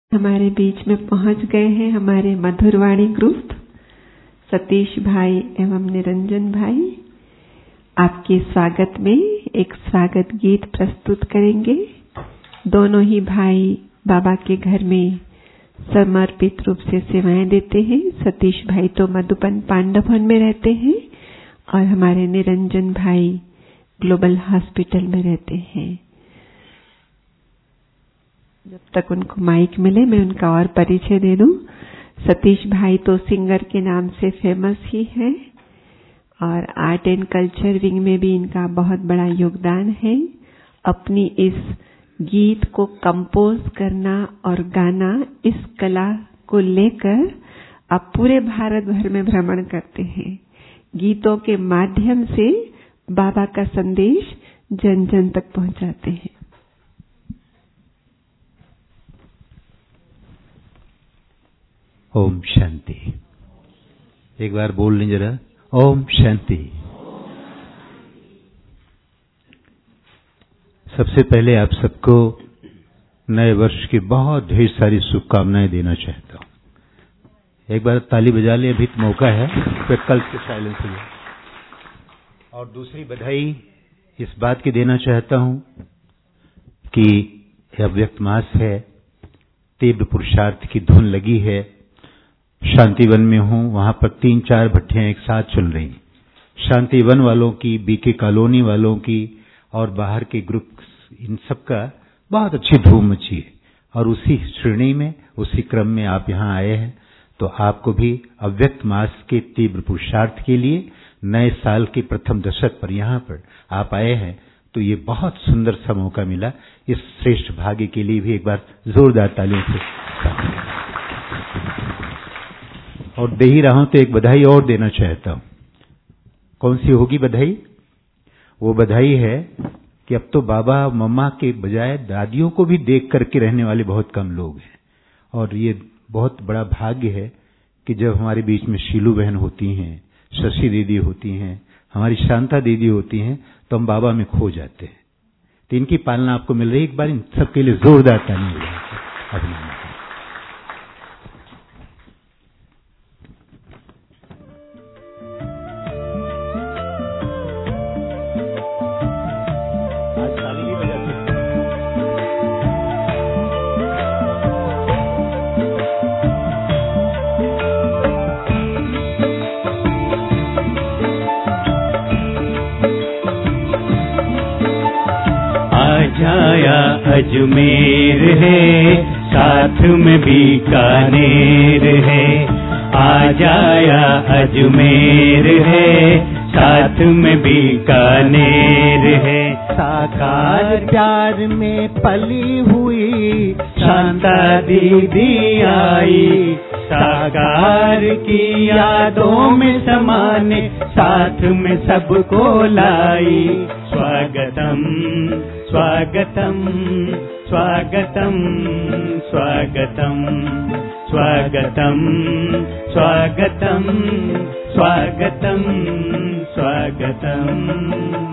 हमारे बीच में पहुंच गए हैं हमारे मधुरवाणी ग्रुप सतीश भाई एवं निरंजन भाई। आपके स्वागत में एक स्वागत गीत प्रस्तुत करेंगे। दोनों ही भाई बाबा के घर में समर्पित रूप से सेवाएं देते हैं। सतीश भाई तो मधुबन पांडवन में रहते हैं और हमारे निरंजन भाई ग्लोबल हॉस्पिटल में रहते हैं। जब तक उनको माइक मिले मैं उनका और परिचय दे दूं। सतीश भाई तो सिंगर के नाम से फेमस ही है और आर्ट एंड कल्चर विंग में भी इनका बहुत बड़ा योगदान है। अपनी इस गीत को कंपोज करना और गाना, इस कला को लेकर अब पूरे भारत भर में भ्रमण करते हैं। गीतों के माध्यम से बाबा का संदेश जन जन तक पहुंचाते हैं। ओम शांति। एक बार बोल लें जरा, ओम शांति। सबसे पहले आप सबको नए वर्ष की बहुत ढेर सारी शुभकामनाएं देना चाहता हूं। एक बार ताली बजा लें, अभी तो मौका है, फिर कल से साइलेंस हो जाए। और दूसरी बधाई इस बात की देना चाहता हूं कि अव्यक्त मास है, तीव्र पुरुषार्थ की धुन लगी है। शांतिवन में हूं, वहां पर 3-4 भट्टियां एक साथ चल रही। शांतिवन वालों की, बीके कॉलोनी वालों की और बाहर के ग्रुप, इन सब का बहुत अच्छी धूम मची है। और उसी श्रेणी में, उसी क्रम में आप यहां आए हैं, तो आपको भी अव्यक्त मास के तीव्र पुरुषार्थ के लिए नए साल के प्रथम दशक पर यहां पर आप आए हैं, तो ये बहुत सुंदर सा मौका मिला। इस श्रेष्ठ भाग्य के लिए भी एक बार जोरदार तालियों से। और दे ही रहा हूं तो एक बधाई और देना चाहता हूं। कौन सी होगी बधाई? वो बधाई है कि अब तो बाबा मम्मा के बजाय दादियों को भी देख करके रहने वाले बहुत कम लोग हैं। और ये बहुत बड़ा भाग्य है कि जब हमारे बीच में शीलू बहन होती हैं, शशि दीदी होती हैं, हमारी शांता दीदी होती हैं, तो हम बाबा में खो जाते हैं। तो इनकी पालना आपको मिल रही है। एक बार इन सबके लिए जोरदार ताली मिल रही है। आया अजमेर है, साथ में बीकानेर है। आ जाया अजमेर है, साथ में बीकानेर है। साकार प्यार में पली हुई शांता दीदी आई, साकार की यादों में समाने साथ में सबको लाई। स्वागतम स्वागतम स्वागतम स्वागतम स्वागतम स्वागतम स्वागतम स्वागतम।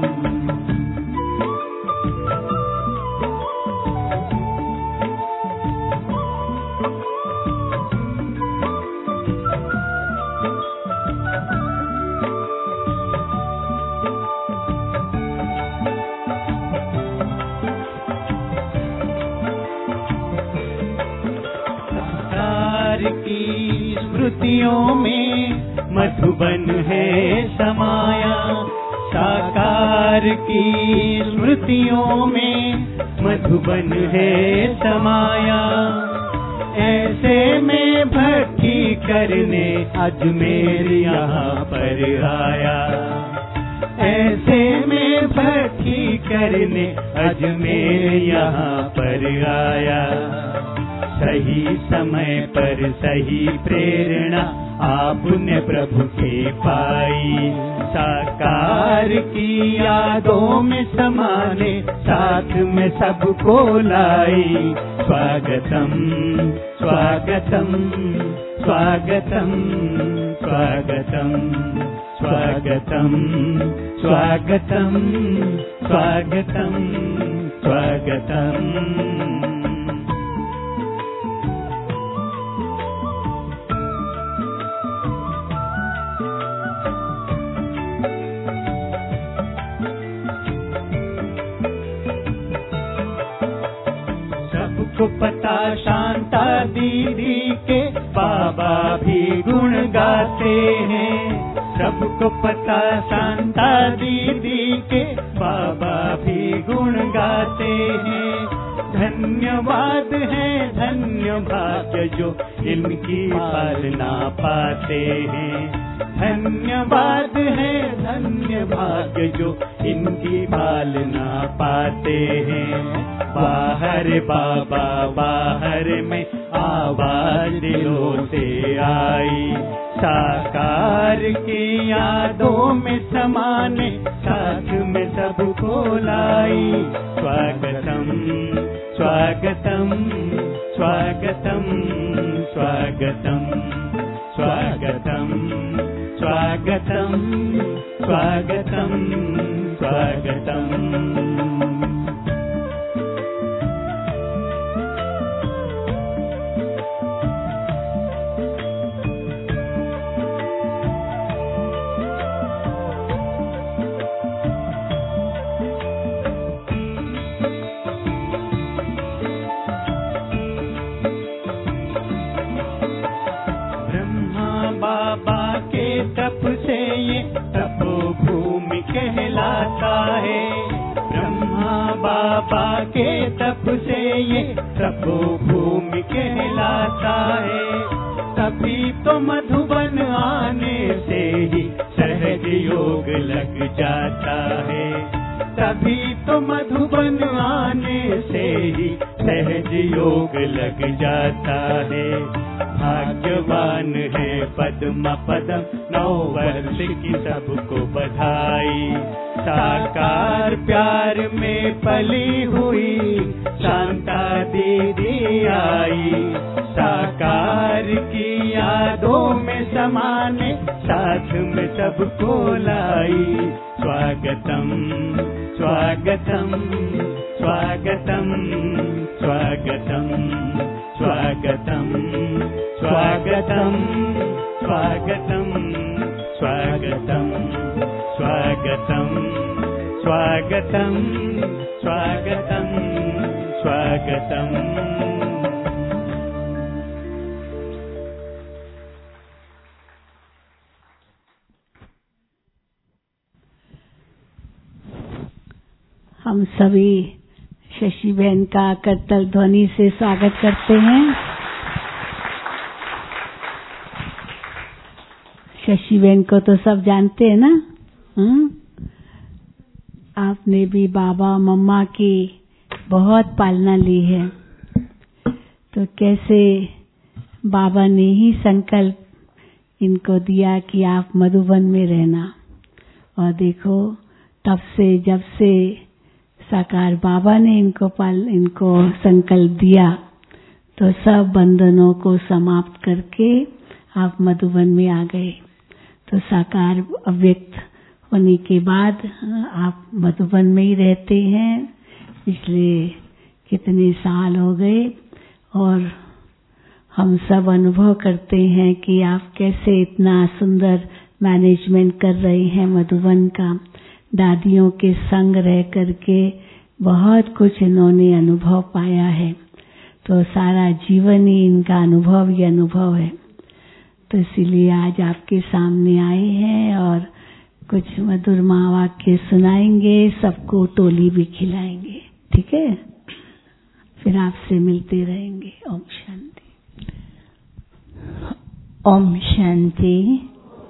स्मृतियों में मधुबन है समाया, साकार की स्मृतियों में मधुबन है समाया। ऐसे में भक्ति करने अजमेर यहाँ पर आया, ऐसे में भक्ति करने अजमेर यहाँ पर आया। सही समय पर सही प्रेरणा आपने प्रभु की पाई, साकार की यादों में समाने साथ में सबको लाई। स्वागतम स्वागतम स्वागतम स्वागतम स्वागतम स्वागतम स्वागतम स्वागतम। शांता दीदी के बाबा भी गुण गाते हैं। सबको पता शांता दीदी के बाबा भी गुण गाते हैं। धन्यवाद है धन्य भाग्य जो इनकी पालना पाते हैं। धन्यवाद है धन्य भाग्य जो इनकी पालना पाते हैं। बाहर बाबा बाहर में आवाज दिलों से आई, साकार की यादों में समाने साथ में सबको लाई। स्वागतम स्वागतम स्वागतम स्वागतम स्वागतम स्वागतम स्वागतम स्वागतम। तप से ये तपोभूमि कहलाता है। ब्रह्मा बाबा के तप से ये तपोभूमि कहलाता है। तभी तो मधुबन आने से ही सहज योग लग जाता है। तभी तो मधुबन आने से ही सहज योग लग जाता है। भाग्यवान है पद्म पदम 9 वर्ष की सबको बधाई। साकार प्यार में पली हुई शांता दीदी आई। साकार की यादों में समाने साथ में सबको लाई। स्वागतम स्वागतम स्वागतम स्वागतम स्वागतम स्वागतम स्वागतम स्वागतम स्वागतम स्वागतम स्वागतम स्वागतम। हम सभी शशि बहन का करतल ध्वनि से स्वागत करते हैं। शशि बहन को तो सब जानते हैं ना। आपने भी बाबा मम्मा की बहुत पालना ली है, तो कैसे बाबा ने ही संकल्प इनको दिया कि आप मधुबन में रहना। और देखो तब से जब से साकार बाबा ने इनको संकल्प दिया तो सब बंधनों को समाप्त करके आप मधुबन में आ गए। तो साकार अव्यक्त होने के बाद आप मधुबन में ही रहते हैं। पिछले कितने साल हो गए और हम सब अनुभव करते हैं कि आप कैसे इतना सुंदर मैनेजमेंट कर रहे हैं मधुबन का। दादियों के संग रह करके बहुत कुछ इन्होंने अनुभव पाया है। तो सारा जीवन ही इनका अनुभव ही अनुभव है। तो इसीलिए आज आपके सामने आए हैं और कुछ मधुर वाक्य सुनाएंगे, सबको टोली भी खिलाएंगे। ठीक है, फिर आपसे मिलते रहेंगे। ओम शांति। ओम शांति।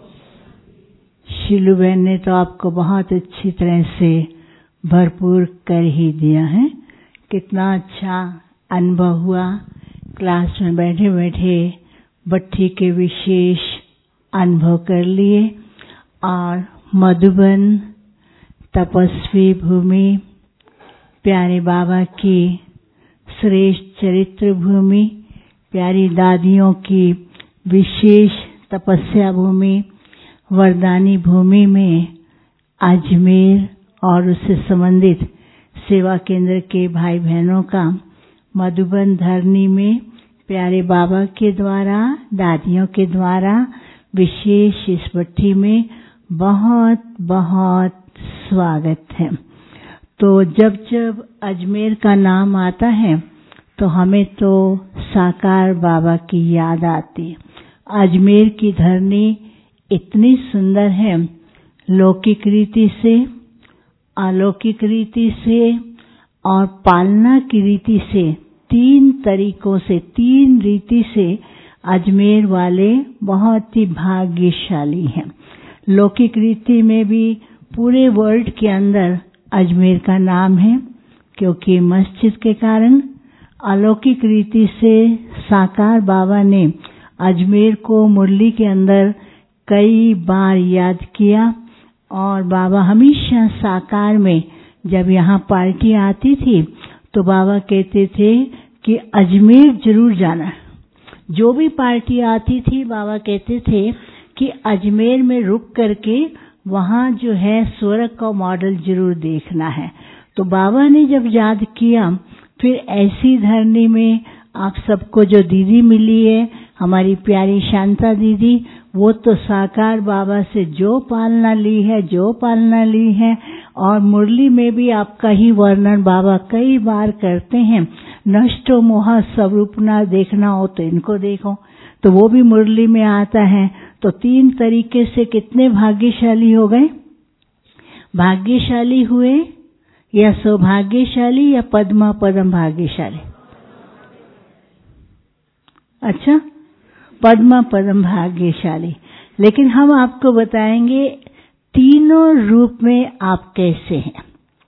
शीलू बहन ने तो आपको बहुत अच्छी तरह से भरपूर कर ही दिया है। कितना अच्छा अनुभव हुआ। क्लास में बैठे बैठे भट्ठी के विशेष अनुभव कर लिए और मधुबन तपस्वी भूमि, प्यारे बाबा की श्रेष्ठ चरित्र भूमि, प्यारी दादियों की विशेष तपस्या भूमि, वरदानी भूमि में अजमेर और उससे संबंधित सेवा केंद्र के भाई बहनों का मधुबन धरनी में प्यारे बाबा के द्वारा, दादियों के द्वारा विशेष इस भट्ठी में बहुत बहुत स्वागत है। तो जब जब अजमेर का नाम आता है तो हमें तो साकार बाबा की याद आती है। अजमेर की धरनी इतनी सुंदर है, लौकिक रीति से, अलौकिक रीति से और पालना की रीति से, 3 तरीकों से, 3 रीति से अजमेर वाले बहुत ही भाग्यशाली हैं। लौकिक रीति में भी पूरे वर्ल्ड के अंदर अजमेर का नाम है क्योंकि मस्जिद के कारण। अलौकिक रीति से साकार बाबा ने अजमेर को मुरली के अंदर कई बार याद किया और बाबा हमेशा साकार में जब यहाँ पार्टी आती थी तो बाबा कहते थे कि अजमेर जरूर जाना। जो भी पार्टी आती थी बाबा कहते थे कि अजमेर में रुक करके वहाँ जो है स्वर्ग का मॉडल जरूर देखना है। तो बाबा ने जब याद किया, फिर ऐसी धरनी में आप सबको जो दीदी मिली है, हमारी प्यारी शांता दीदी, वो तो साकार बाबा से जो पालना ली है और मुरली में भी आपका ही वर्णन बाबा कई बार करते हैं। नष्टो मोह स्वरूपना देखना हो तो इनको देखो, तो वो भी मुरली में आता है। तो 3 तरीके से कितने भाग्यशाली हो गए? भाग्यशाली हुए या सौभाग्यशाली या पद्मा पदम भाग्यशाली? अच्छा, पद्मा पदम भाग्यशाली। लेकिन हम आपको बताएंगे तीनों रूप में आप कैसे हैं।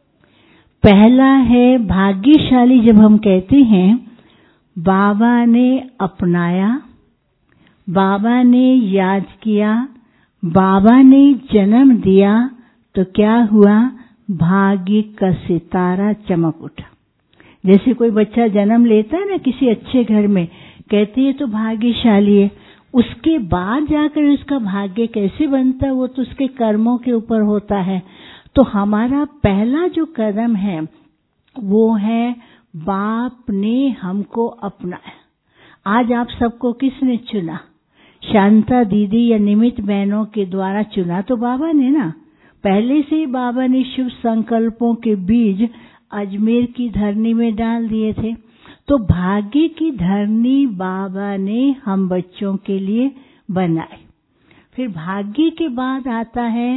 पहला है भाग्यशाली। जब हम कहते हैं बाबा ने अपनाया, बाबा ने याद किया, बाबा ने जन्म दिया, तो क्या हुआ? भाग्य का सितारा चमक उठा। जैसे कोई बच्चा जन्म लेता है ना किसी अच्छे घर में, कहते हैं तो भाग्यशाली है। उसके बाद जाकर उसका भाग्य कैसे बनता है वो तो उसके कर्मों के ऊपर होता है। तो हमारा पहला जो कदम है वो है बाप ने हमको अपनाया। आज आप सबको किसने चुना? शांता दीदी या निमित बहनों के द्वारा चुना तो बाबा ने ना। पहले से ही बाबा ने शुभ संकल्पों के बीज अजमेर की धरनी में डाल दिए थे। तो भाग्य की धरनी बाबा ने हम बच्चों के लिए बनाई। फिर भाग्य के बाद आता है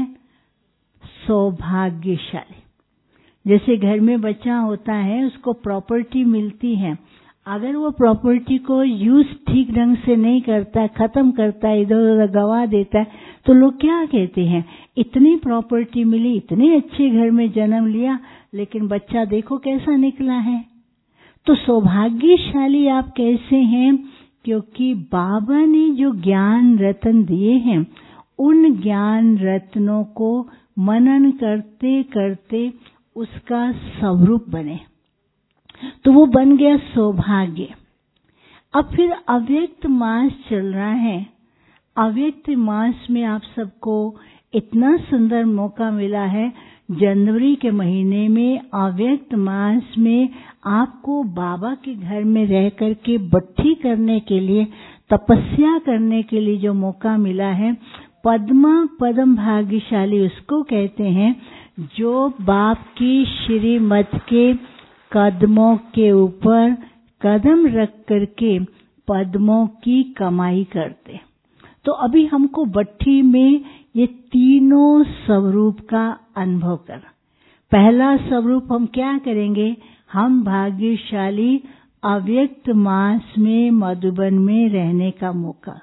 सौभाग्यशाली। जैसे घर में बच्चा होता है, उसको प्रॉपर्टी मिलती है, अगर वो प्रॉपर्टी को यूज ठीक ढंग से नहीं करता, खत्म करता है, इधर उधर गवा देता है, तो लोग क्या कहते हैं? इतनी प्रॉपर्टी मिली, इतने अच्छे घर में जन्म लिया, लेकिन बच्चा देखो कैसा निकला है। तो सौभाग्यशाली आप कैसे हैं? क्योंकि बाबा ने जो ज्ञान रत्न दिए हैं, उन ज्ञान रत्नों को मनन करते करते उसका स्वरूप बने, तो वो बन गया सौभाग्य। अब फिर अव्यक्त मास चल रहा है। अव्यक्त मास में आप सबको इतना सुंदर मौका मिला है। जनवरी के महीने में अव्यक्त मास में आपको बाबा के घर में रह करके भट्टी करने के लिए, तपस्या करने के लिए जो मौका मिला है, पद्मा पदम भाग्यशाली उसको कहते हैं जो बाप की श्रीमत के कदमों के ऊपर कदम रख करके पद्मों की कमाई करते। तो अभी हमको भट्टी में ये तीनों स्वरूप का अनुभव कर। पहला स्वरूप हम क्या करेंगे? हम भाग्यशाली अव्यक्त मास में मधुबन में रहने का मौका।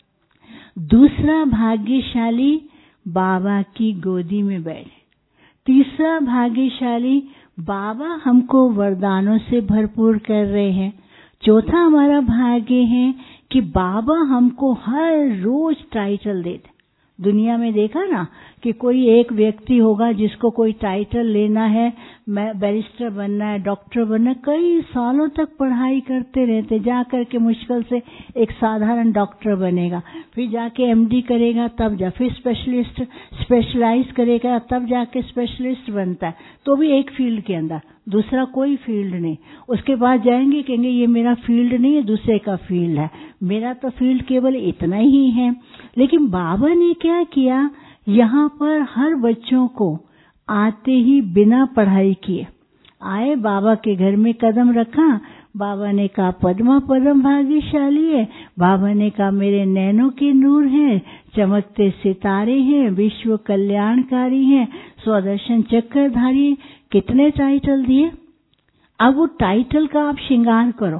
दूसरा भाग्यशाली बाबा की गोदी में बैठे। तीसरा भाग्यशाली बाबा हमको वरदानों से भरपूर कर रहे हैं। चौथा हमारा भाग्य है कि बाबा हमको हर रोज टाइटल देते। दुनिया में देखा ना कि कोई एक व्यक्ति होगा जिसको कोई टाइटल लेना है, मैं बैरिस्टर बनना है, डॉक्टर बनना है, कई सालों तक पढ़ाई करते रहते, जा करके मुश्किल से एक साधारण डॉक्टर बनेगा, फिर जाके एमडी करेगा, तब जा फिर स्पेशलिस्ट स्पेशलाइज करेगा, तब जाके स्पेशलिस्ट बनता है, तो भी एक फील्ड के अंदर, दूसरा कोई फील्ड नहीं। उसके बाद जाएंगे, कहेंगे ये मेरा फील्ड नहीं है, दूसरे का फील्ड है, मेरा तो फील्ड केवल इतना ही है। लेकिन बाबा ने क्या किया, यहाँ पर हर बच्चों को आते ही बिना पढ़ाई किए आए, बाबा के घर में कदम रखा, बाबा ने कहा पद्मा पद्म भाग्यशाली है, बाबा ने कहा मेरे नैनों के नूर हैं, चमकते सितारे हैं, विश्व कल्याणकारी हैं, स्वदर्शन चक्रधारी। कितने टाइटल दिए। अब वो टाइटल का आप श्रृंगार करो,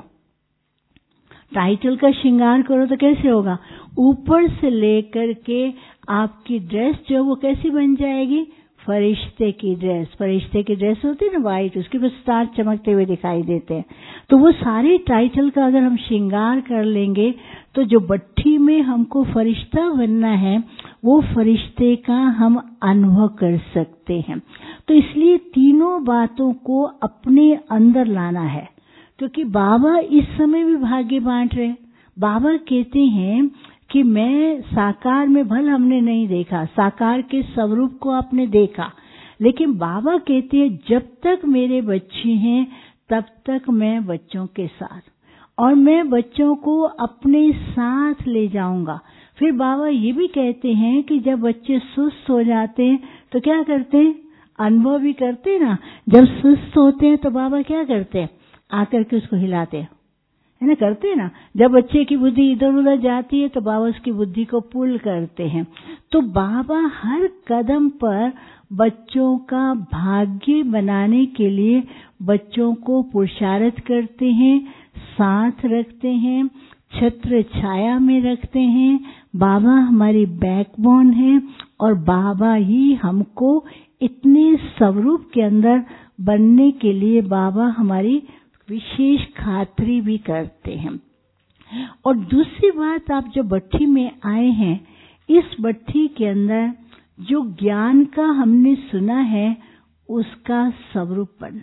टाइटल का श्रृंगार करो तो कैसे होगा, ऊपर से लेकर के आपकी ड्रेस जो वो कैसी बन जाएगी, फरिश्ते की ड्रेस। फरिश्ते की ड्रेस होती है ना वाइट, उसके ऊपर स्टार चमकते हुए दिखाई देते हैं। तो वो सारे टाइटल का अगर हम श्रृंगार कर लेंगे तो जो बट्ठी में हमको फरिश्ता बनना है वो फरिश्ते का हम अनुभव कर सकते हैं। तो इसलिए तीनों बातों को अपने अंदर लाना है, क्योंकि बाबा इस समय भी भाग्य बांट रहे। बाबा कहते हैं कि मैं साकार में भल हमने नहीं देखा, साकार के स्वरूप को आपने देखा, लेकिन बाबा कहते हैं जब तक मेरे बच्चे हैं तब तक मैं बच्चों के साथ, और मैं बच्चों को अपने साथ ले जाऊंगा। फिर बाबा ये भी कहते हैं कि जब बच्चे सुस्त हो जाते हैं तो क्या करते हैं, अनुभव भी करते हैं ना, जब सुस्त होते हैं तो बाबा क्या करते हैं, आकर के उसको हिलाते हैं, है ना, करते हैं ना। जब बच्चे की बुद्धि इधर उधर जाती है तो बाबा उसकी बुद्धि को पुल करते हैं। तो बाबा हर कदम पर बच्चों का भाग्य बनाने के लिए बच्चों को पुरुषार्थ करते हैं, साथ रखते हैं, छत्र छाया में रखते हैं। बाबा हमारी बैकबोन है और बाबा ही हमको इतने स्वरूप के अंदर बनने के लिए बाबा हमारी विशेष खातरी भी करते हैं। और दूसरी बात, आप जो बट्ठी में आए हैं, इस बट्ठी के अंदर जो ज्ञान का हमने सुना है उसका स्वरूपन,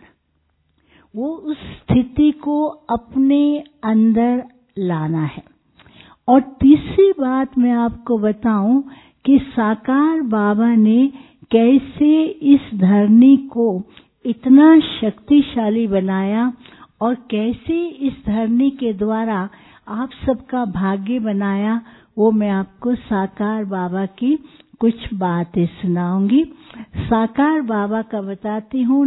वो उस स्थिति को अपने अंदर लाना है। और तीसरी बात मैं आपको बताऊं कि साकार बाबा ने कैसे इस धरनी को इतना शक्तिशाली बनाया और कैसे इस धरनी के द्वारा आप सबका भाग्य बनाया, वो मैं आपको साकार बाबा की कुछ बातें सुनाऊंगी। साकार बाबा का बताती हूँ।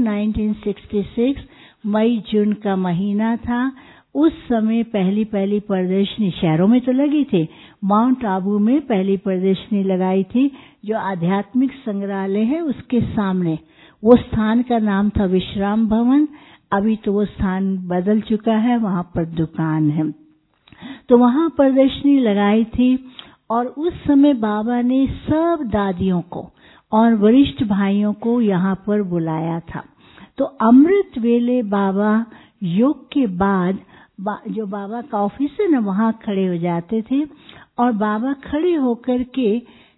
1966 मई जून का महीना था। उस समय पहली प्रदर्शनी शहरों में तो लगी थी, माउंट आबू में पहली प्रदर्शनी लगाई थी जो आध्यात्मिक संग्रहालय है उसके सामने। वो स्थान का नाम था विश्राम भवन। अभी तो वो स्थान बदल चुका है, वहां पर दुकान है। तो वहां प्रदर्शनी लगाई थी और उस समय बाबा ने सब दादियों को और वरिष्ठ भाइयों को यहाँ पर बुलाया था। तो अमृत वेले बाबा योग के बाद जो बाबा का ऑफिस है ना, वहां खड़े हो जाते थे और बाबा खड़े होकर के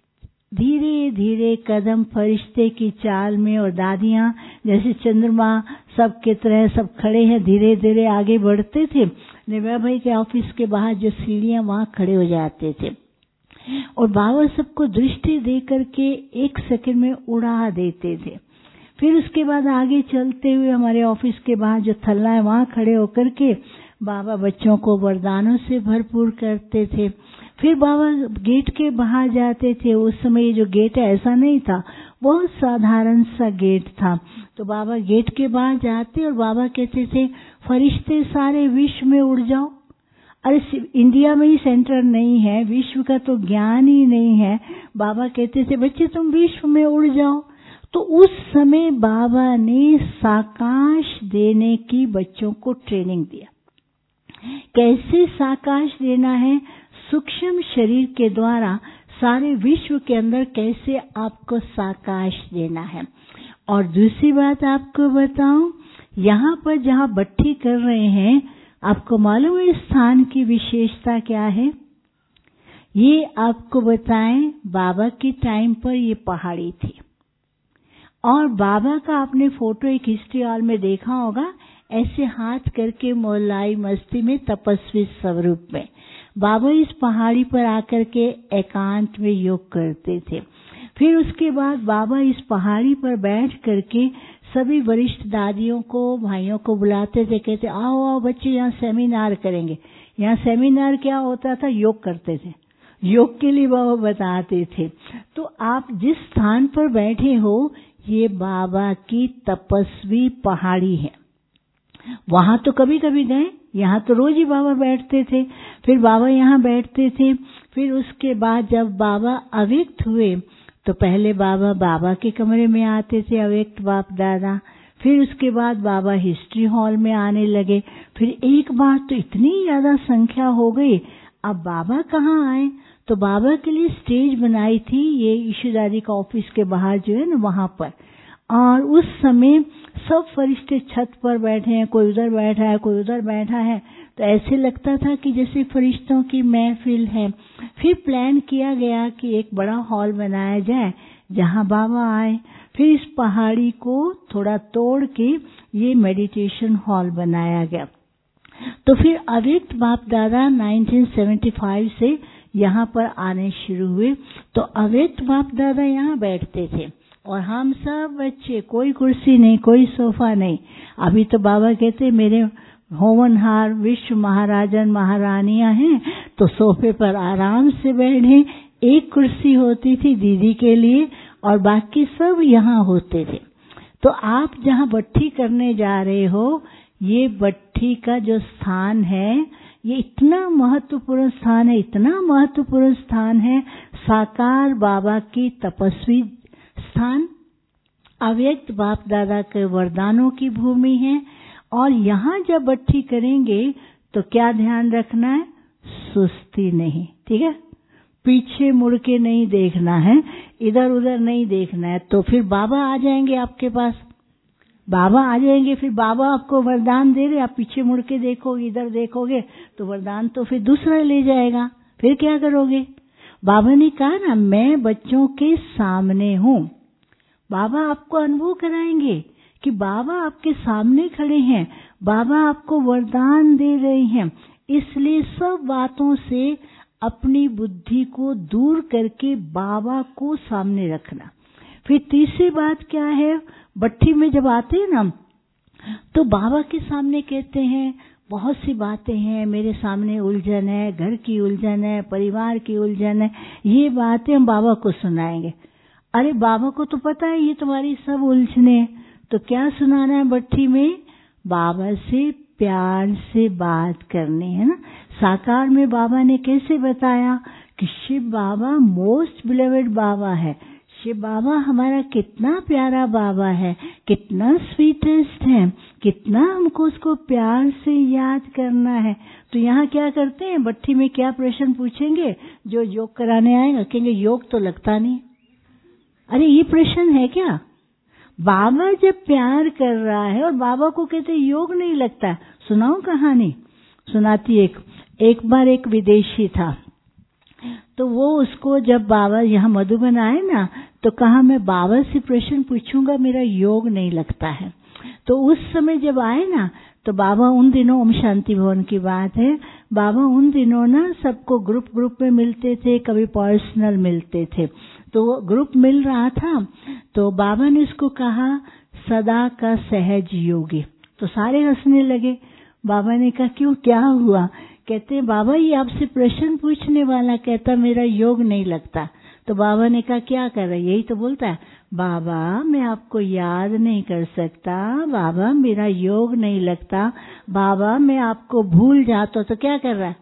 धीरे धीरे कदम फरिश्ते की चाल में, और दादियां जैसे चंद्रमा सब की तरह सब खड़े हैं, धीरे धीरे आगे बढ़ते थे। निर्भया भाई के ऑफिस के बाहर जो सीढ़ियां, वहां खड़े हो जाते थे और बाबा सबको दृष्टि दे करके एक सेकंड में उड़ा देते थे। फिर उसके बाद आगे चलते हुए हमारे ऑफिस के बाहर जो थल्ला है वहां खड़े होकर के बाबा बच्चों को वरदानों से भरपूर करते थे। फिर बाबा गेट के बाहर जाते थे। उस समय जो गेट है ऐसा नहीं था, बहुत साधारण सा गेट था। तो बाबा गेट के बाहर जाते और बाबा कहते थे फरिश्ते सारे विश्व में उड़ जाओ। अरे इंडिया में ही सेंटर नहीं है, विश्व का तो ज्ञान ही नहीं है। बाबा कहते थे बच्चे तुम विश्व में उड़ जाओ। तो उस समय बाबा ने साकाश देने की बच्चों को ट्रेनिंग दिया। कैसे साकाश देना है, सूक्ष्म शरीर के द्वारा सारे विश्व के अंदर कैसे आपको साकाश देना है। और दूसरी बात आपको बताऊं, यहाँ पर जहाँ भट्टी कर रहे हैं, आपको मालूम है इस स्थान की विशेषता क्या है? ये आपको बताएं, बाबा के टाइम पर ये पहाड़ी थी और बाबा का आपने फोटो एक हिस्ट्री हॉल में देखा होगा, ऐसे हाथ करके मोहल्लाई मस्ती में तपस्वी स्वरूप में बाबा इस पहाड़ी पर आकर के एकांत में योग करते थे। फिर उसके बाद बाबा इस पहाड़ी पर बैठ करके सभी वरिष्ठ दादियों को, भाइयों को बुलाते थे, कहते आओ आओ बच्चे यहाँ सेमिनार करेंगे। यहाँ सेमिनार क्या होता था, योग करते थे, योग के लिए बाबा बताते थे। तो आप जिस स्थान पर बैठे हो ये बाबा की तपस्वी पहाड़ी है। वहां तो कभी कभी गए, यहाँ तो रोज ही बाबा बैठते थे। फिर बाबा यहाँ बैठते थे। फिर उसके बाद जब बाबा अव्यक्त हुए तो पहले बाबा के कमरे में आते थे, अव्यक्त बाप दादा। फिर उसके बाद बाबा हिस्ट्री हॉल में आने लगे। फिर एक बार तो इतनी ज्यादा संख्या हो गई, अब बाबा कहाँ आए, तो बाबा के लिए स्टेज बनाई थी ये ईशुदादी का ऑफिस के बाहर जो है ना वहां पर। और उस समय सब फरिश्ते छत पर बैठे हैं, कोई उधर बैठा है, कोई उधर बैठा है, तो ऐसे लगता था कि जैसे फरिश्तों की महफिल है। फिर प्लान किया गया कि एक बड़ा हॉल बनाया जाए जहां बाबा आए। फिर इस पहाड़ी को थोड़ा तोड़ के ये मेडिटेशन हॉल बनाया गया। तो फिर अव्यक्त बाप दादा 1975 से यहाँ पर आने शुरू हुए। तो अव्यक्त बाप दादा यहाँ बैठते थे और हम सब बच्चे, कोई कुर्सी नहीं, कोई सोफा नहीं। अभी तो बाबा कहते मेरे होवनहार विश्व महाराजन महारानियां हैं तो सोफे पर आराम से बैठे। एक कुर्सी होती थी दीदी के लिए और बाकी सब यहाँ होते थे। तो आप जहाँ भट्ठी करने जा रहे हो, ये भट्ठी का जो स्थान है ये इतना महत्वपूर्ण स्थान है, इतना महत्वपूर्ण स्थान है। साकार बाबा की तपस्वी स्थान, अव्यक्त बाप दादा के वरदानों की भूमि है। और यहाँ जब भट्ठी करेंगे तो क्या ध्यान रखना है, सुस्ती नहीं, ठीक है, पीछे मुड़ के नहीं देखना है, इधर उधर नहीं देखना है। तो फिर बाबा आ जाएंगे आपके पास, बाबा आ जाएंगे, फिर बाबा आपको वरदान दे रहे, आप पीछे मुड़ के देखोगे, इधर देखोगे तो वरदान तो फिर दूसरा ले जाएगा, फिर क्या करोगे। बाबा ने कहा ना मैं बच्चों के सामने हूँ। बाबा आपको अनुभव कराएंगे कि बाबा आपके सामने खड़े हैं, बाबा आपको वरदान दे रहे हैं। इसलिए सब बातों से अपनी बुद्धि को दूर करके बाबा को सामने रखना। फिर तीसरी बात क्या है, भट्ठी में जब आते हैं ना तो बाबा के सामने कहते हैं बहुत सी बातें हैं, मेरे सामने उलझन है, घर की उलझन है, परिवार की उलझन है, ये बातें हम बाबा को सुनाएंगे। अरे बाबा को तो पता है ये तुम्हारी सब उलझने, तो क्या सुनाना है भट्ठी में, बाबा से प्यार से बात करनी है ना। साकार में बाबा ने कैसे बताया कि शिव बाबा मोस्ट बिलीवेड बाबा है, शिव बाबा हमारा कितना प्यारा बाबा है, कितना स्वीटेस्ट है, कितना हमको उसको प्यार से याद करना है। तो यहाँ क्या करते हैं, भट्ठी में क्या प्रश्न पूछेंगे, जो योग कराने आएगा कहेंगे योग तो लगता नहीं। अरे ये प्रश्न है क्या, बाबा जब प्यार कर रहा है और बाबा को कहते योग नहीं लगता। सुनाओ कहानी, सुनाती। एक बार एक विदेशी था, तो वो उसको जब बाबा यहाँ मधुबन आए ना तो कहा मैं बाबा से प्रश्न पूछूंगा, मेरा योग नहीं लगता है। तो उस समय जब आए ना तो बाबा उन दिनों, ओम शांति भवन की बात है, बाबा उन दिनों ना सबको ग्रुप में मिलते थे, कभी पर्सनल मिलते थे। तो ग्रुप मिल रहा था तो बाबा ने उसको कहा सदा का सहज योगी। तो सारे हंसने लगे। बाबा ने कहा क्यों, क्या हुआ। कहते हैं बाबा ये आपसे प्रश्न पूछने वाला कहता मेरा योग नहीं लगता। तो बाबा ने कहा क्या कर रहा है, यही तो बोलता है बाबा मैं आपको याद नहीं कर सकता, बाबा मेरा योग नहीं लगता, बाबा मैं आपको भूल जाता। तो क्या कर रहा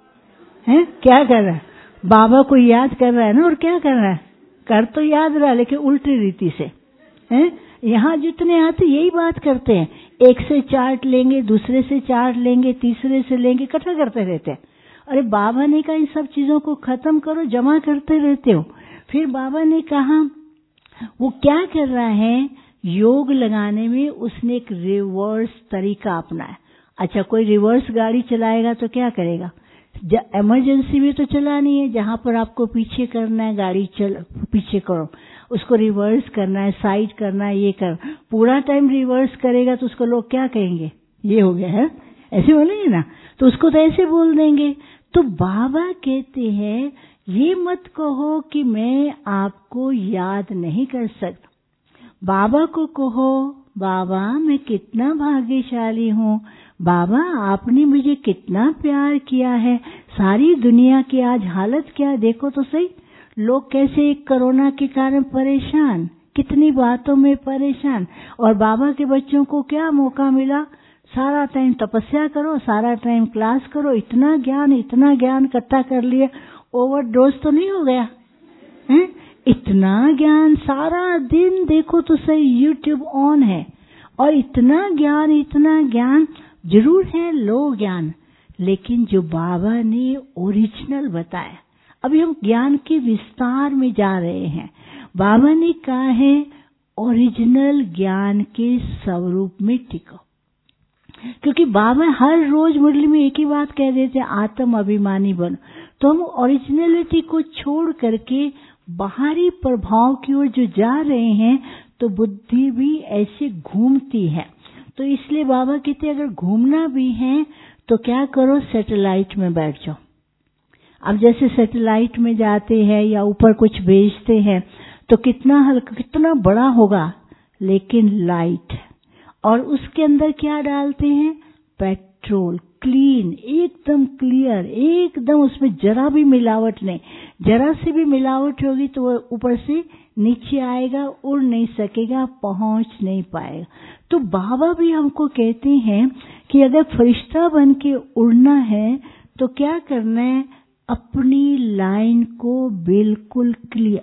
है, क्या कर रहा है, बाबा को याद कर रहा है ना। और क्या कर रहा है, कर तो याद रहा लेकिन उल्टी रीति से है। यहाँ जितने आते यही बात करते हैं, एक से चार्ट लेंगे, दूसरे से चार्ट लेंगे, तीसरे से लेंगे, इकट्ठा करते रहते हैं। अरे बाबा ने कहा इन सब चीजों को खत्म करो, जमा करते रहते हो। फिर बाबा ने कहा वो क्या कर रहा है, योग लगाने में उसने एक रिवर्स तरीका अपनाया। अच्छा कोई रिवर्स गाड़ी चलाएगा तो क्या करेगा, इमरजेंसी में तो चलानी है, जहां पर आपको पीछे करना है गाड़ी पीछे करो, उसको रिवर्स करना है, साइड करना है, ये कर। पूरा टाइम रिवर्स करेगा तो उसको लोग क्या कहेंगे, ये हो गया है, ऐसे बोलेंगे ना, तो उसको तो ऐसे बोल देंगे। तो बाबा कहते हैं ये मत कहो कि मैं आपको याद नहीं कर सकता, बाबा को कहो बाबा मैं कितना भाग्यशाली हूँ, बाबा आपने मुझे कितना प्यार किया है। सारी दुनिया की आज हालत क्या देखो तो सही, लोग कैसे कोरोना के कारण परेशान, कितनी बातों में परेशान, और बाबा के बच्चों को क्या मौका मिला, सारा टाइम तपस्या करो, सारा टाइम क्लास करो, इतना ज्ञान इकट्ठा कर लिया, ओवरडोज तो नहीं हो गया हैं? इतना ज्ञान सारा दिन देखो तो सही, यूट्यूब ऑन है और इतना ज्ञान जरूर है लो ज्ञान, लेकिन जो बाबा ने ओरिजिनल बताया, अभी हम ज्ञान के विस्तार में जा रहे हैं। बाबा ने कहा है ओरिजिनल ज्ञान के स्वरूप में टिको, क्योंकि बाबा हर रोज मुरली में एक ही बात कह देते हैं, आत्म अभिमानी बनो। तो हम ओरिजिनलिटी को छोड़ करके बाहरी प्रभाव की ओर जो जा रहे हैं, तो बुद्धि भी ऐसे घूमती है। तो इसलिए बाबा कहते अगर घूमना भी है तो क्या करो, सैटेलाइट में बैठ जाओ। अब जैसे सैटेलाइट में जाते हैं या ऊपर कुछ भेजते हैं तो कितना हल्का कितना बड़ा होगा, लेकिन लाइट, और उसके अंदर क्या डालते हैं, पेट्रोल, क्लीन, एकदम क्लियर, एकदम उसमें जरा भी मिलावट नहीं। जरा से भी मिलावट होगी तो वो ऊपर से नीचे आएगा, उड़ नहीं सकेगा, पहुंच नहीं पाएगा। तो बाबा भी हमको कहते हैं कि अगर फरिश्ता बन के उड़ना है तो क्या करना है, अपनी लाइन को बिल्कुल क्लियर,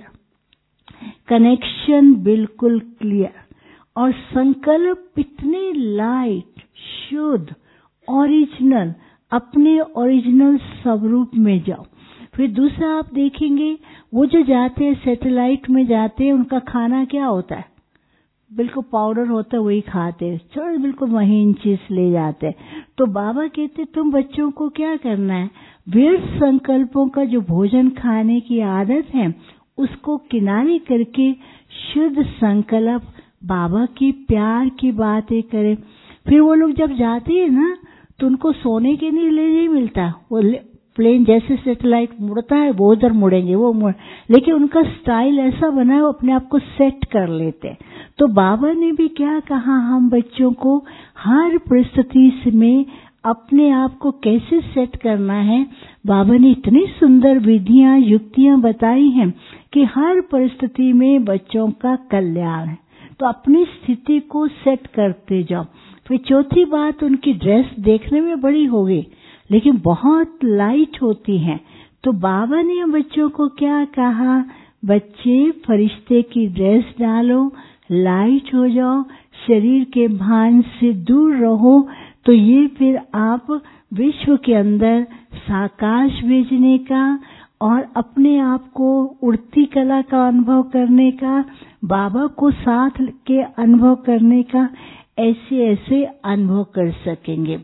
कनेक्शन बिल्कुल क्लियर, और संकल्प इतने लाइट, शुद्ध, ओरिजिनल, अपने ओरिजिनल स्वरूप में जाओ। फिर दूसरा आप देखेंगे वो जो जाते हैं सैटेलाइट में जाते हैं, उनका खाना क्या होता है, बिल्कुल पाउडर होता है, वही खाते हैं, चलो बिल्कुल महीन चीज ले जाते हैं। तो बाबा कहते तुम बच्चों को क्या करना है, व्यर्थ संकल्पों का जो भोजन खाने की आदत है उसको किनारे करके शुद्ध संकल्प, बाबा की प्यार की बातें करें। फिर वो लोग जब जाते हैं ना तो उनको सोने के लिए नहीं मिलता, वो प्लेन जैसे सैटेलाइट मुड़ता है वो उधर मुड़ेंगे, लेकिन उनका स्टाइल ऐसा बना है वो अपने आप को सेट कर लेते हैं। तो बाबा ने भी क्या कहा, हम बच्चों को हर परिस्थिति में अपने आप को कैसे सेट करना है, बाबा ने इतनी सुंदर विधियां युक्तियां बताई हैं कि हर परिस्थिति में बच्चों का कल्याण है। तो अपनी स्थिति को सेट करते जाओ। फिर चौथी बात, उनकी ड्रेस देखने में बड़ी होगी लेकिन बहुत लाइट होती है। तो बाबा ने बच्चों को क्या कहा, बच्चे फरिश्ते की ड्रेस डालो, लाइट हो जाओ, शरीर के भान से दूर रहो। तो ये फिर आप विश्व के अंदर साकाश भेजने का और अपने आप को उड़ती कला का अनुभव करने का, बाबा को साथ के अनुभव करने का, ऐसे ऐसे अनुभव कर सकेंगे।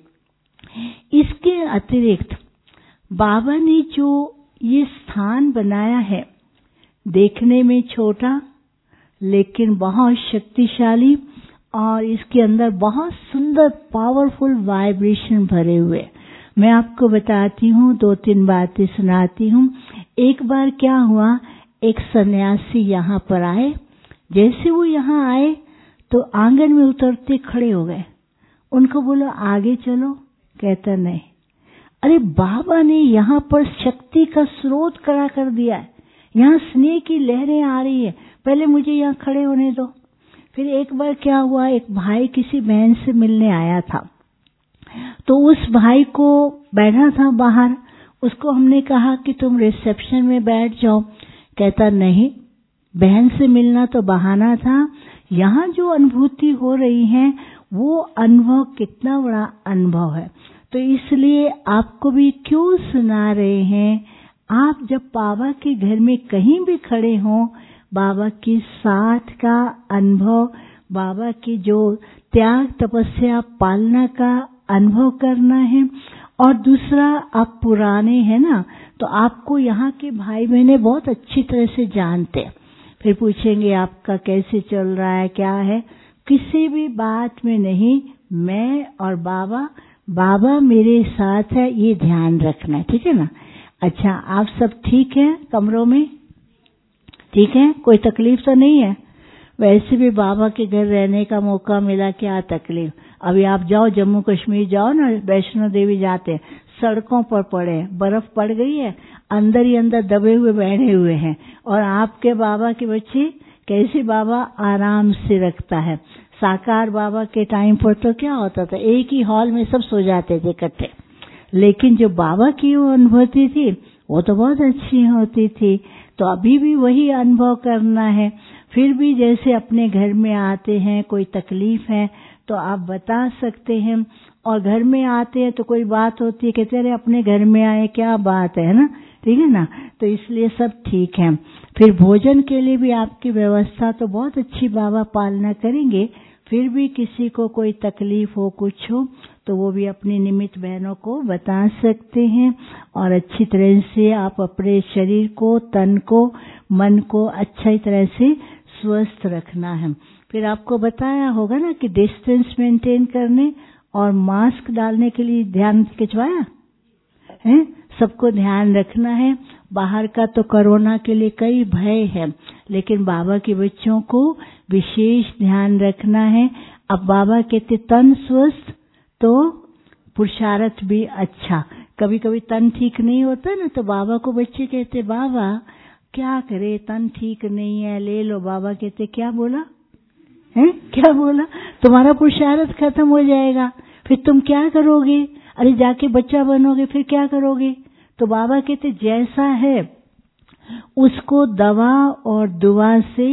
इसके अतिरिक्त बाबा ने जो ये स्थान बनाया है, देखने में छोटा लेकिन बहुत शक्तिशाली, और इसके अंदर बहुत सुंदर पावरफुल वाइब्रेशन भरे हुए। मैं आपको बताती हूँ, 2-3 बातें सुनाती हूँ। एक बार क्या हुआ, एक सन्यासी यहाँ पर आए। जैसे वो यहाँ आए तो आंगन में उतरते खड़े हो गए। उनको बोला आगे चलो, कहता नहीं। अरे बाबा ने यहाँ पर शक्ति का स्रोत खड़ा कर दिया है, यहाँ स्नेह की लहरें आ रही है, पहले मुझे यहाँ खड़े होने दो। फिर एक बार क्या हुआ, एक भाई किसी बहन से मिलने आया था, तो उस भाई को बैठा था बाहर, उसको हमने कहा कि तुम रिसेप्शन में बैठ जाओ। कहता नहीं, बहन से मिलना तो बहाना था, यहाँ जो अनुभूति हो रही है वो अनुभव कितना बड़ा अनुभव है, तो इसलिए आपको भी क्यों सुना रहे हैं। आप जब बाबा के घर में कहीं भी खड़े हों, बाबा के साथ का अनुभव, बाबा की जो त्याग तपस्या पालना का अनुभव करना है। और दूसरा, आप पुराने हैं ना, तो आपको यहाँ के भाई बहने बहुत अच्छी तरह से जानते हैं। फिर पूछेंगे आपका कैसे चल रहा है, क्या है, किसी भी बात में नहीं, मैं और बाबा मेरे साथ है, ये ध्यान रखना, ठीक है ना। अच्छा, आप सब ठीक हैं कमरों में, ठीक है, कोई तकलीफ तो नहीं है। वैसे भी बाबा के घर रहने का मौका मिला, क्या तकलीफ। अभी आप जाओ जम्मू कश्मीर जाओ ना, वैष्णो देवी जाते, सड़कों पर पड़े, बर्फ पड़ गई है, अंदर ही अंदर दबे हुए बैठे हुए हैं, और आपके बाबा के बच्चे कैसे बाबा आराम से रखता है, साकार बाबा के टाइम पर तो क्या होता था, एक ही हॉल में सब सो जाते थे इकट्ठे, लेकिन जो बाबा की वो अनुभूति थी वो तो बहुत अच्छी होती थी। तो अभी भी वही अनुभव करना है। फिर भी जैसे अपने घर में आते हैं, कोई तकलीफ है तो आप बता सकते हैं, और घर में आते हैं तो कोई बात होती है, कहते अरे अपने घर में आए क्या बात है ना, ठीक है ना। तो इसलिए सब ठीक है। फिर भोजन के लिए भी आपकी व्यवस्था तो बहुत अच्छी बाबा पालना करेंगे। फिर भी किसी को कोई तकलीफ हो, कुछ हो, तो वो भी अपनी निमित्त बहनों को बता सकते हैं। और अच्छी तरह से आप अपने शरीर को, तन को, मन को अच्छी तरह से स्वस्थ रखना है। फिर आपको बताया होगा ना कि डिस्टेंस मेंटेन करने और मास्क डालने के लिए ध्यान खिंचवाया है, सबको ध्यान रखना है। बाहर का तो कोरोना के लिए कई भय है, लेकिन बाबा के बच्चों को विशेष ध्यान रखना है। अब बाबा कहते तन स्वस्थ तो पुरुषार्थ भी अच्छा। कभी कभी तन ठीक नहीं होता ना, तो बाबा को बच्चे कहते बाबा क्या करे, तन ठीक नहीं है, ले लो। बाबा कहते क्या बोला है, क्या बोला, तुम्हारा पुरुषार्थ खत्म हो जाएगा, फिर तुम क्या करोगे, अरे जाके बच्चा बनोगे फिर क्या करोगे। तो बाबा कहते जैसा है उसको दवा और दुआ से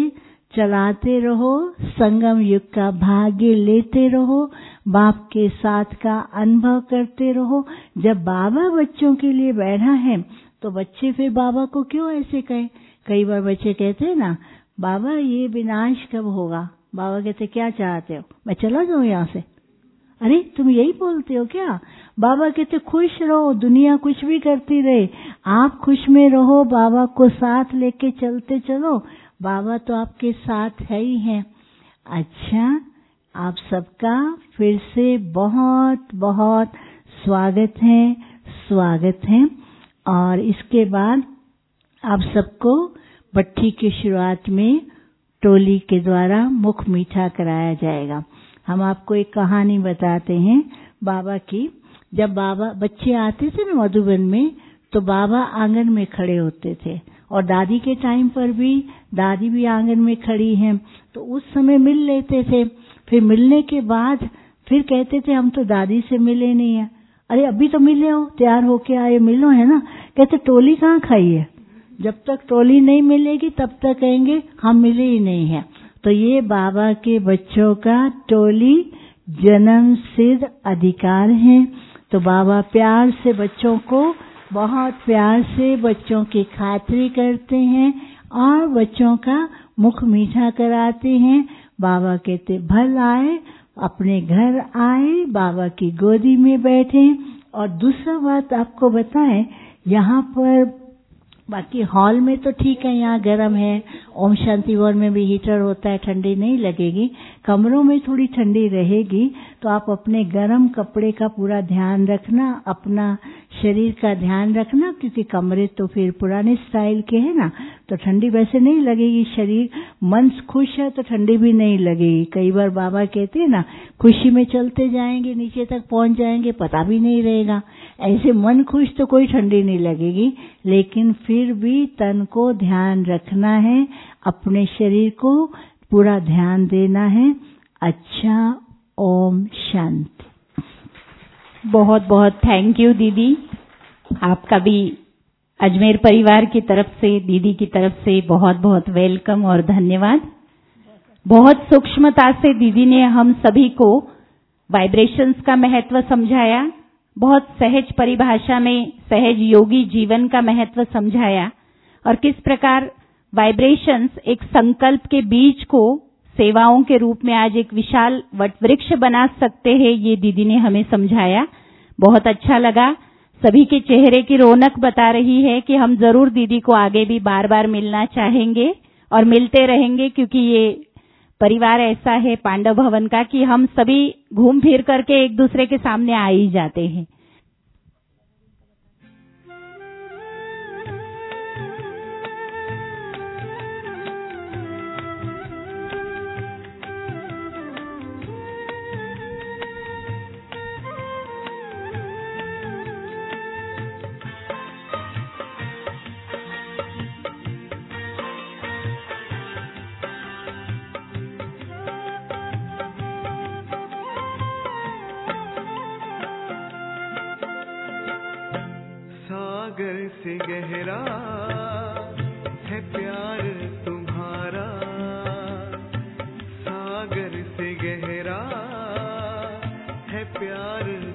चलाते रहो, संगम युग का भाग्य लेते रहो, बाप के साथ का अनुभव करते रहो। जब बाबा बच्चों के लिए बैठा है तो बच्चे फिर बाबा को क्यों ऐसे कहे। कई बार बच्चे कहते हैं ना बाबा ये विनाश कब होगा, बाबा कहते क्या चाहते हो, मैं चला जाऊं यहाँ से, अरे तुम यही बोलते हो क्या। बाबा कहते खुश रहो, दुनिया कुछ भी करती रहे, आप खुश में रहो, बाबा को साथ लेके चलते चलो, बाबा तो आपके साथ है ही है। अच्छा, आप सबका फिर से बहुत बहुत स्वागत है, स्वागत है। और इसके बाद आप सबको भट्ठी की शुरुआत में टोली के द्वारा मुख मीठा कराया जाएगा। हम आपको एक कहानी बताते हैं बाबा की। जब बाबा बच्चे आते थे ना मधुबन में, तो बाबा आंगन में खड़े होते थे, और दादी के टाइम पर भी दादी भी आंगन में खड़ी हैं, तो उस समय मिल लेते थे। फिर मिलने के बाद फिर कहते थे हम तो दादी से मिले नहीं है। अरे अभी तो मिले हो, तैयार होके आए, मिलो है ना। कहते टोली कहाँ खाई है, जब तक टोली नहीं मिलेगी तब तक कहेंगे हम मिले ही नहीं है। तो ये बाबा के बच्चों का टोली जन्म सिद्ध अधिकार है। तो बाबा प्यार से बच्चों को, बहुत प्यार से बच्चों की खातिरी करते हैं और बच्चों का मुख मीठा कराते हैं। बाबा कहते भल आए, अपने घर आए, बाबा की गोदी में बैठे। और दूसरा बात आपको बताएं, यहाँ पर बाकी हॉल में तो ठीक है, यहाँ गर्म है, ओम शांति वन में भी हीटर होता है, ठंडी नहीं लगेगी। कमरों में थोड़ी ठंडी रहेगी, तो आप अपने गर्म कपड़े का पूरा ध्यान रखना, अपना शरीर का ध्यान रखना, क्योंकि कमरे तो फिर पुराने स्टाइल के हैं ना, तो ठंडी वैसे नहीं लगेगी। शरीर मन खुश है तो ठंडी भी नहीं लगेगी। कई बार बाबा कहते हैं ना खुशी में चलते जाएंगे, नीचे तक पहुंच जाएंगे, पता भी नहीं रहेगा। ऐसे मन खुश तो कोई ठंडी नहीं लगेगी, लेकिन फिर भी तन को ध्यान रखना है, अपने शरीर को पूरा ध्यान देना है। अच्छा, ओम शांति। बहुत बहुत थैंक यू दीदी, आपका भी अजमेर परिवार की तरफ से, दीदी की तरफ से बहुत बहुत वेलकम और धन्यवाद। बहुत सूक्ष्मता से दीदी ने हम सभी को वाइब्रेशंस का महत्व समझाया, बहुत सहज परिभाषा में सहज योगी जीवन का महत्व समझाया, और किस प्रकार वाइब्रेशंस एक संकल्प के बीज को सेवाओं के रूप में आज एक विशाल वटवृक्ष बना सकते हैं, ये दीदी ने हमें समझाया। बहुत अच्छा लगा। सभी के चेहरे की रौनक बता रही है कि हम जरूर दीदी को आगे भी बार बार मिलना चाहेंगे और मिलते रहेंगे, क्योंकि ये परिवार ऐसा है पांडव भवन का कि हम सभी घूम फिर करके एक दूसरे के सामने आ ही जाते हैं। सागर से गहरा है प्यार तुम्हारा, सागर से गहरा है प्यार